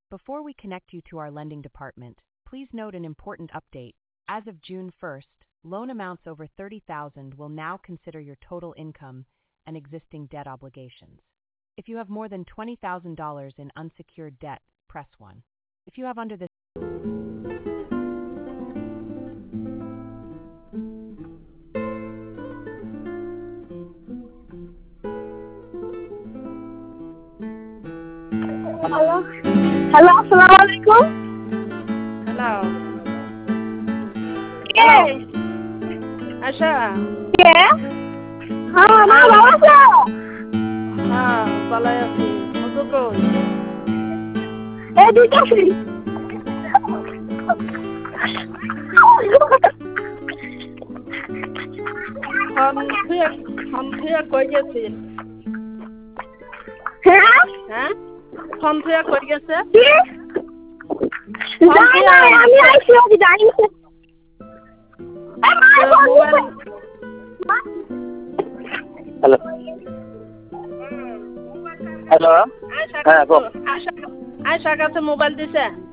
Before we connect you to our lending department, please note an important update. As of June 1st, loan amounts over $30,000 will now consider your total income and existing debt obligations. If you have more than $20,000 in unsecured debt, press 1. If you have under this Hello. Hello, assalamualaikum. Hello. Yes. Asha. Yeah. Ma bawa ko. Balai aছি. Mujur koi. Di kasi. Hon thia koi gেছে? হ্যাঁ? Hon thia koi gেছে? নাই আমি আইছি ওই যাই না। Hello hello হ্যাঁ গো Aisha কাছে mobile দিছে